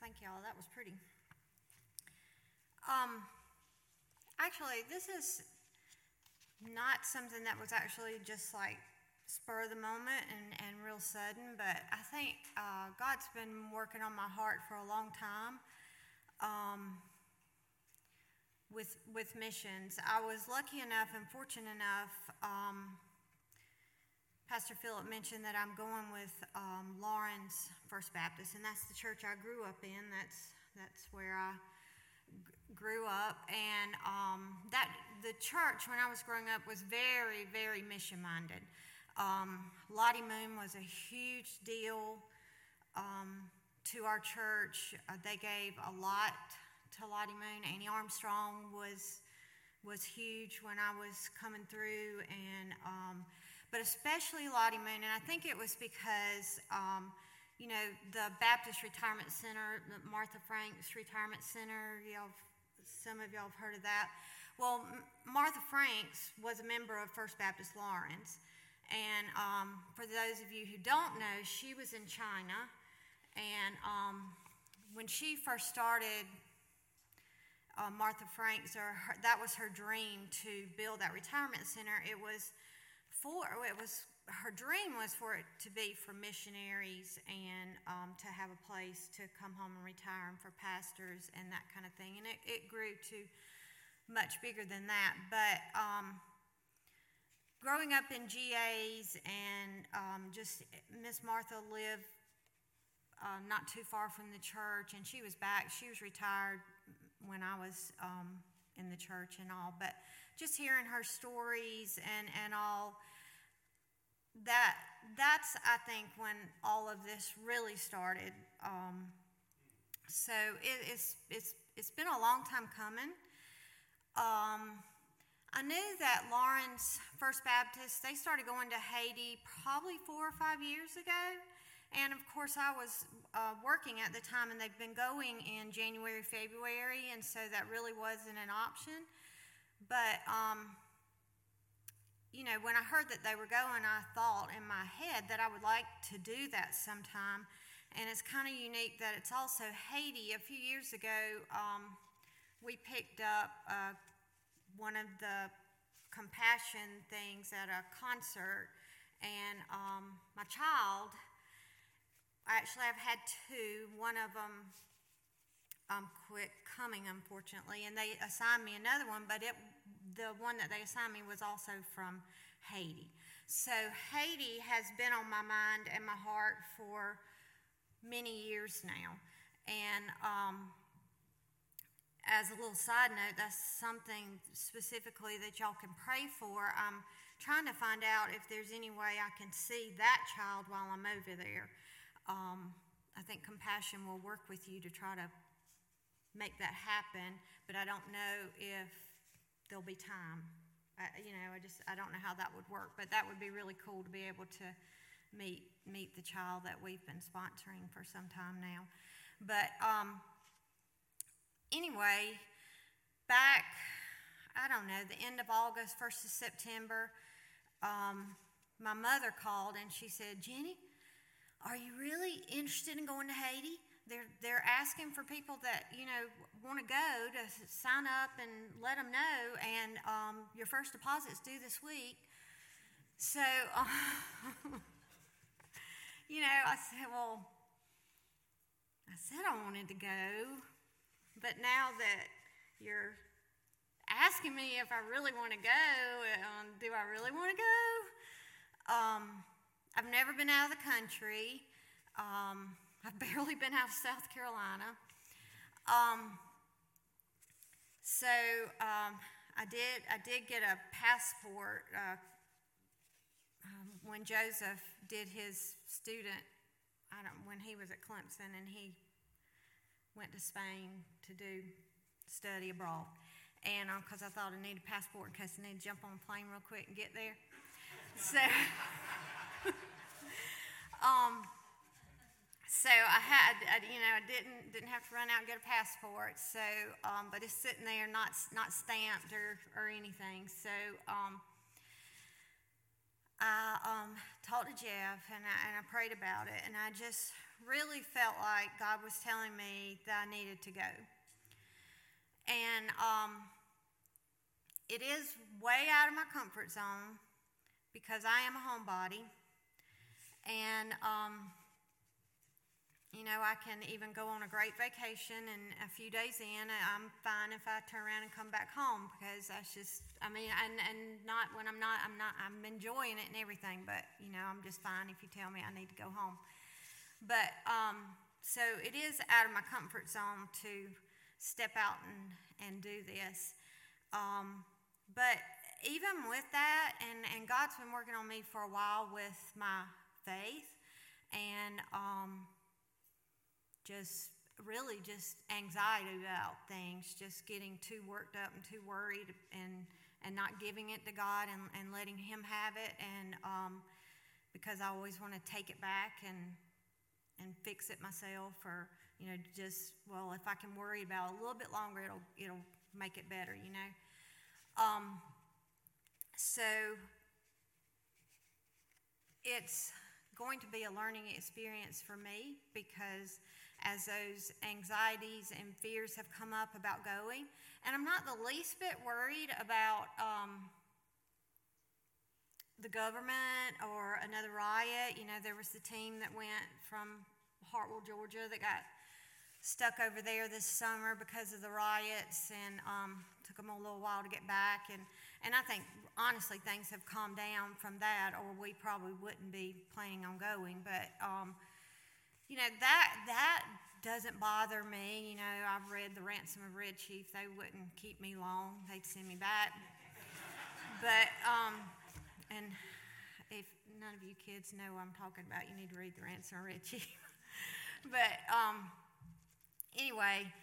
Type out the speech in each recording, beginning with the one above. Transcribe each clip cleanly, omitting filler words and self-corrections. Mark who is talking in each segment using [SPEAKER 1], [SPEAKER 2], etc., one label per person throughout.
[SPEAKER 1] Thank y'all. That was pretty. Actually, this is not something that was actually just like spur of the moment and real sudden, but I think God's been working on my heart for a long time with missions. I was lucky enough and fortunate enough. Pastor Philip mentioned that I'm going with Lawrence First Baptist, and that's the church I grew up in. That's where I grew up, and that the church when I was growing up was very, very mission-minded. Lottie Moon was a huge deal to our church. They gave a lot to Lottie Moon. Annie Armstrong was huge when I was coming through, and but especially Lottie Moon. And I think it was because the Baptist Retirement Center, the Martha Franks Retirement Center, some of y'all have heard of that. Well, Martha Franks was a member of First Baptist Lawrence. And for those of you who don't know, she was in China. And when she first started Martha Franks, that was her dream to build that retirement center. Her dream was for it to be for missionaries and to have a place to come home and retire and for pastors and that kind of thing. And it grew to much bigger than that. But growing up in GAs and just Miss Martha lived not too far from the church, and she was back. She was retired when I was in the church and all. But just hearing her stories and all, that's I think when all of this really started. So it's been a long time coming. I knew that Lawrence First Baptist, they started going to Haiti probably 4 or 5 years ago. And of course I was working at the time, and they've been going in January, February, and so that really wasn't an option. But when I heard that they were going, I thought in my head that I would like to do that sometime. And it's kind of unique that it's also Haiti. A few years ago, we picked up one of the compassion things at a concert, and my child, actually I've had two. One of them quit coming, unfortunately, and they assigned me another one, but the one that they assigned me was also from Haiti. So Haiti has been on my mind and my heart for many years now. And as a little side note, that's something specifically that y'all can pray for. I'm trying to find out if there's any way I can see that child while I'm over there. I think Compassion will work with you to try to make that happen, but I don't know if there'll be time. I don't know how that would work, but that would be really cool to be able to meet the child that we've been sponsoring for some time now. But anyway, back, the end of August, 1st of September, my mother called and she said, "Jenny, are you really interested in going to Haiti? They're asking for people that, want to go to sign up and let them know, and your first deposit's due this week." So, I said I wanted to go, but now that you're asking me if I really want to go, do I really want to go? I've never been out of the country. I've barely been out of South Carolina. I did get a passport when Joseph did his student, when he was at Clemson, and he went to Spain to study abroad. And because I thought I needed a passport in case I need to jump on a plane real quick and get there. So I didn't have to run out and get a passport. So, but it's sitting there, not stamped or anything. So, I talked to Jeff and I prayed about it, and I just really felt like God was telling me that I needed to go. And it is way out of my comfort zone because I am a homebody. And, I can even go on a great vacation, and a few days in, I'm fine if I turn around and come back home because that's just, and not when I'm enjoying it and everything, but, I'm just fine if you tell me I need to go home. But, so it is out of my comfort zone to step out and do this. But even with that, and God's been working on me for a while with my faith, and just anxiety about things, just getting too worked up and too worried, and not giving it to God and letting Him have it, and because I always want to take it back and fix it myself, or if I can worry about it a little bit longer, it'll make it better, So it's going to be a learning experience for me, because as those anxieties and fears have come up about going, and I'm not the least bit worried about the government or another riot. There was the team that went from Hartwell, Georgia, that got stuck over there this summer because of the riots, and took them a little while to get back. And I think, honestly, things have calmed down from that, or we probably wouldn't be planning on going. But, that doesn't bother me. I've read The Ransom of Red Chief. They wouldn't keep me long. They'd send me back. But, and if none of you kids know what I'm talking about, you need to read The Ransom of Red Chief. But, anyway,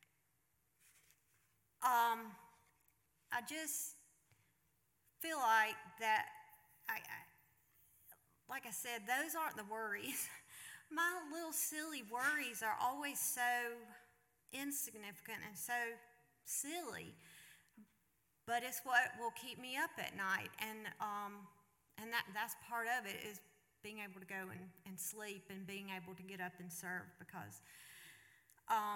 [SPEAKER 1] I just feel like that, like I said, those aren't the worries. My little silly worries are always so insignificant and so silly, but it's what will keep me up at night, and that's part of it, is being able to go and sleep, and being able to get up and serve, because I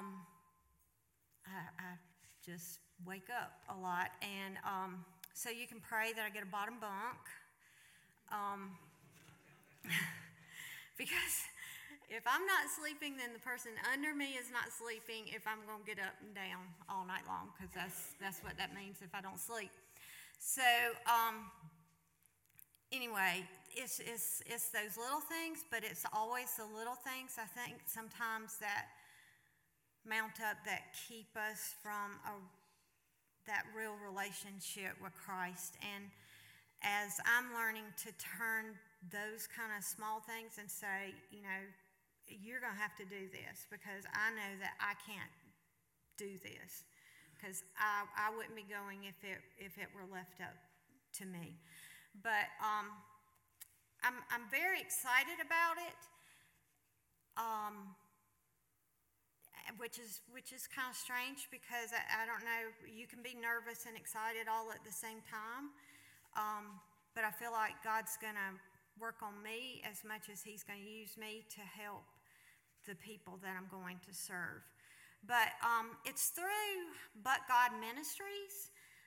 [SPEAKER 1] just wake up a lot, and so you can pray that I get a bottom bunk, because if I'm not sleeping, then the person under me is not sleeping if I'm going to get up and down all night long, because that's what that means if I don't sleep. So anyway, it's those little things, but it's always the little things, I think, sometimes that mount up that keep us from that real relationship with Christ. And as I'm learning to turn those kind of small things and say, you're going to have to do this, because I know that I can't do this, because I wouldn't be going if it were left up to me. But I'm very excited about it, which is kind of strange, because I don't know, you can be nervous and excited all at the same time, but I feel like God's going to work on me as much as He's going to use me to help the people that I'm going to serve. But it's through But God Ministries.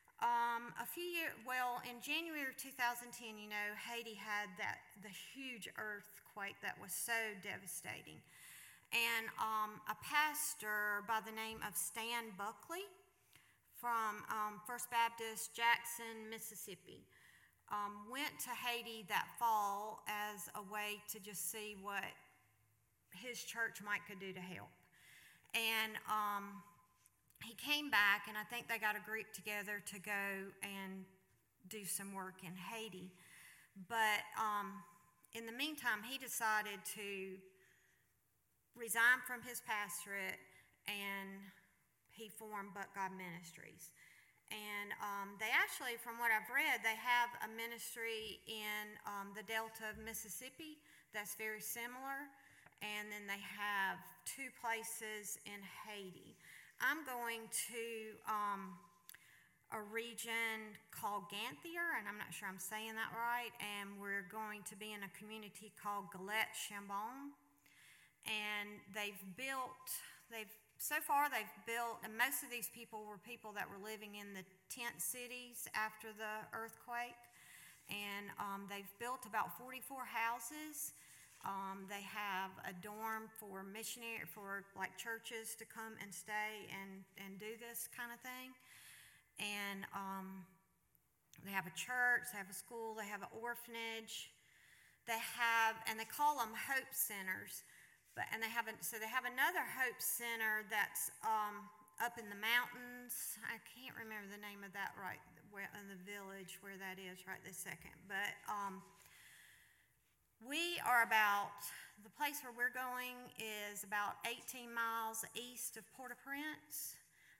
[SPEAKER 1] In January of 2010, Haiti had the huge earthquake that was so devastating. And a pastor by the name of Stan Buckley from First Baptist Jackson, Mississippi, went to Haiti that fall as a way to just see what his church could do to help. And he came back, and I think they got a group together to go and do some work in Haiti. But in the meantime, he decided to resign from his pastorate, and he formed But God Ministries. And they actually, from what I've read, they have a ministry in the Delta of Mississippi that's very similar. And then they have 2 places in Haiti. I'm going to a region called Ganthier, and I'm not sure I'm saying that right, and we're going to be in a community called Galette Chambon. and they've built, and most of these people were people that were living in the tent cities after the earthquake, and they've built about 44 houses. They have a dorm for like churches to come and stay and do this kind of thing, and they have a church, they have a school, they have an orphanage, and they call them Hope Centers. They have another Hope Center that's up in the mountains. I can't remember the name of that right where in the village where that is right this second. But the place where we're going is about 18 miles east of Port-au-Prince.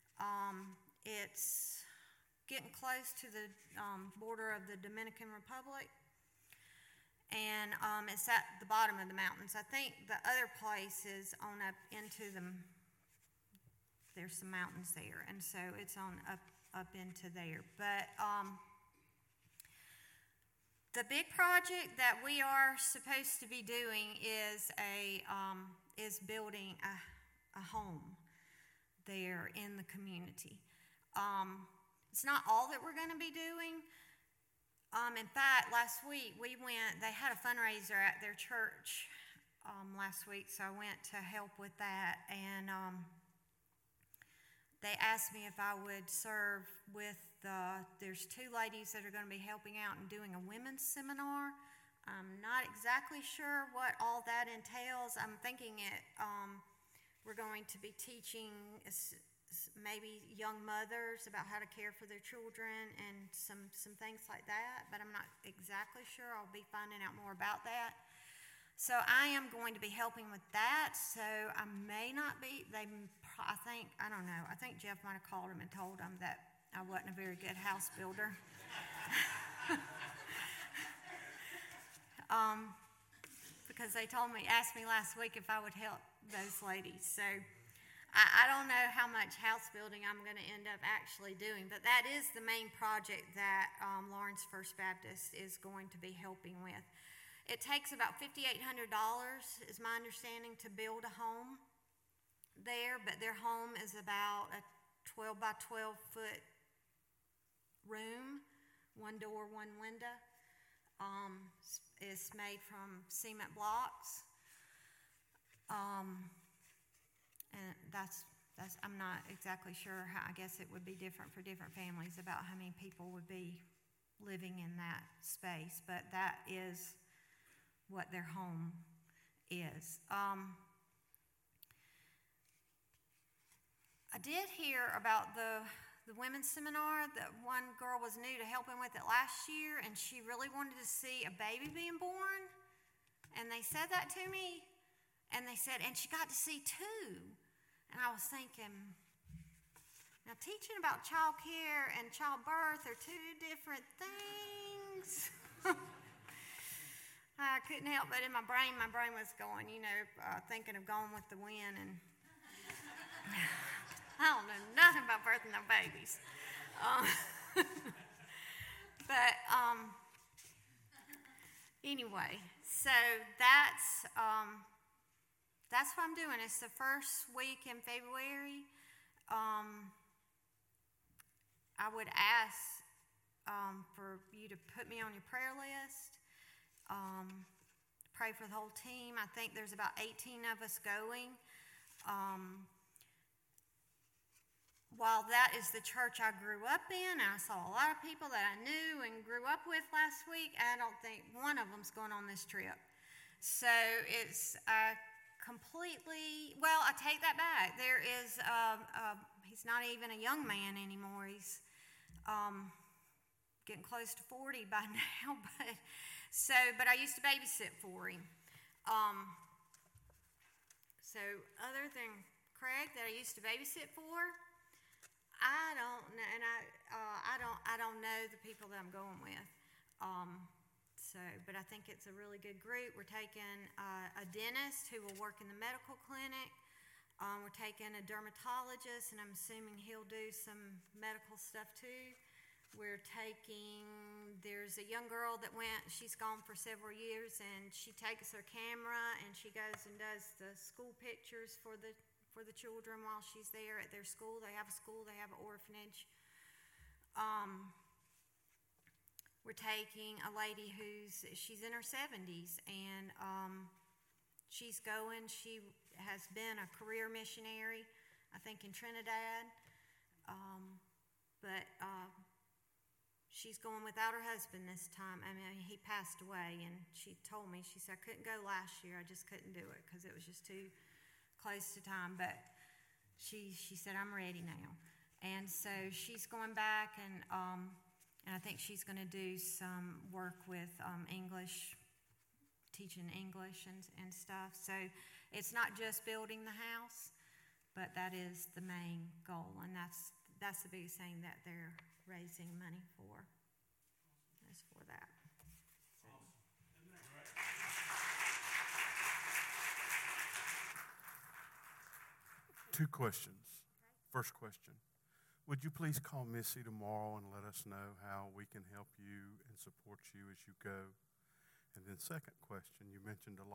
[SPEAKER 1] It's getting close to the border of the Dominican Republic. And it's at the bottom of the mountains. I think the other place is on up into there's some mountains there, and so it's on up into there. But the big project that we are supposed to be doing is building a home there in the community. It's not all that we're going to be doing. In fact, last week they had a fundraiser at their church last week, so I went to help with that, and they asked me if I would serve with there's two ladies that are going to be helping out and doing a women's seminar. I'm not exactly sure what all that entails. I'm thinking we're going to be teaching maybe young mothers about how to care for their children and some things like that, but I'm not exactly sure. I'll be finding out more about that. So I am going to be helping with that. So I may not be, I don't know. I think Jeff might have called him and told him that I wasn't a very good house builder. Because they asked me last week if I would help those ladies. So I don't know how much house building I'm going to end up actually doing, but that is the main project that Lawrence First Baptist is going to be helping with. It takes about $5,800, is my understanding, to build a home there, but their home is about a 12 by 12 foot room, one door, one window. It's made from cement blocks. And that's I'm not exactly sure how. I guess it would be different for different families about how many people would be living in that space, but that is what their home is. I did hear about the women's seminar. That one girl was new to helping with it last year, and she really wanted to see a baby being born, and they said that to me, and they said, and she got to see two. And I was thinking, now teaching about child care and childbirth are two different things. I couldn't help but in my brain was going, thinking of Gone with the Wind, and I don't know nothing about birthing no babies. But anyway, so that's what I'm doing. It's the first week in February. I would ask for you to put me on your prayer list. Pray for the whole team. I think there's about 18 of us going. While that is the church I grew up in, and I saw a lot of people that I knew and grew up with last week, I don't think one of them's going on this trip. So it's I take that back. There is, he's not even a young man anymore. He's getting close to 40 by now. But I used to babysit for him. So other than Craig that I used to babysit for, I don't know, and I don't know the people that I'm going with. But I think it's a really good group. We're taking a dentist who will work in the medical clinic. We're taking a dermatologist, and I'm assuming he'll do some medical stuff too. There's a young girl that she's gone for several years, and she takes her camera and she goes and does the school pictures for the children while she's there at their school. They have a school, they have an orphanage. We're taking a lady she's in her 70s, and she has been a career missionary, I think in Trinidad, but she's going without her husband this time. I mean, he passed away, and she told me, she said, I couldn't go last year. I just couldn't do it because it was just too close to time. But she said, I'm ready now. And so she's going back, and I think she's going to do some work with English, teaching English and stuff. So it's not just building the house, but that is the main goal, and that's the biggest thing that they're raising money for, is for that. So.
[SPEAKER 2] Two questions. First question, would you please call Missy tomorrow and let us know how we can help you and support you as you go? And then second question, you mentioned a